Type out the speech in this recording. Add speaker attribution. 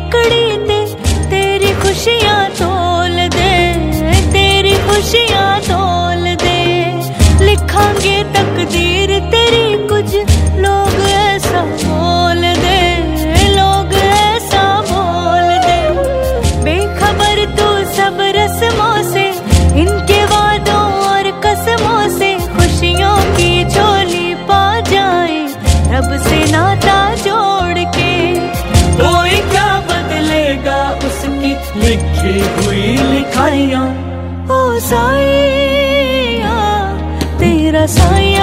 Speaker 1: लकड़ी ते तेरी खुशियां तोल दे, तेरी खुशियां तोल दे। लिखांगे तकदीर तेरी, कुछ लोग ऐसा बोल दे, लोग ऐसा बोल दे। बेखबर तू सब रस्मों से, इनके वादों और कसमों से। खुशियों की झोली पा जाए रब से नाता जोड़ के।
Speaker 2: कोई क्या बदलेगा उसकी लिखी हुई लिखाइयां।
Speaker 1: ओ साईया तेरा साईया